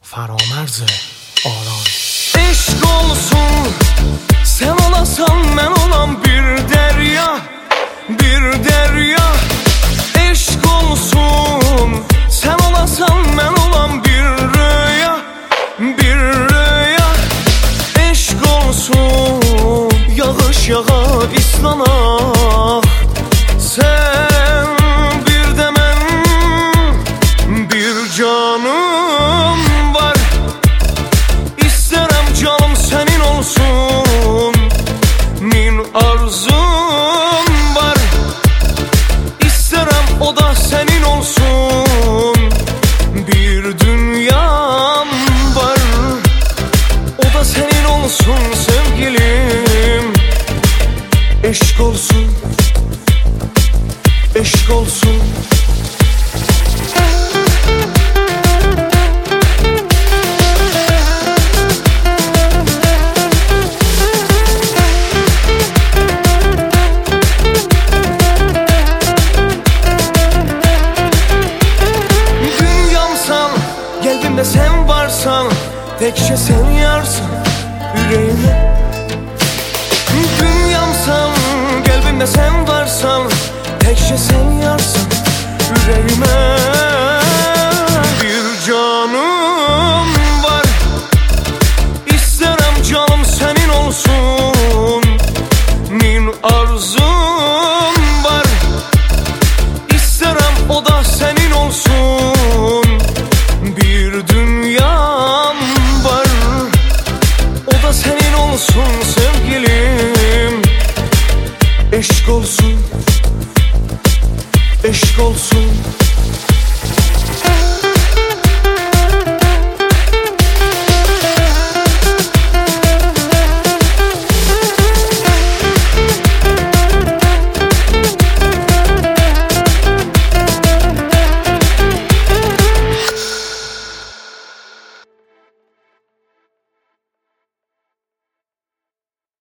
فرامرز آران. Eşk olsun, sen olasan ben olan bir derya, bir derya. Eşk olsun, sen olasan ben olan bir rüya, bir rüya. Eşk olsun, yağış yağa islanak. Sen bir de ben, bir canım var. İsterim canım senin olsun, min arzum var. İsterim o da senin olsun, bir dünyam var. O da senin olsun sevgilim. Eşk olsun, eşk olsun. Dünyamsan, kalbimde sen varsan, tekçe sen yarsın yüreğime. Dünyamsan, kalbimde sen varsan, tekçe sen yarsın yüreğime. Bir canım var, isterim canım senin olsun, min arzum var. İsterim o da senin olsun, bir dünyam var. O da senin olsun sevgilim. Eşk olsun, eşk olsun.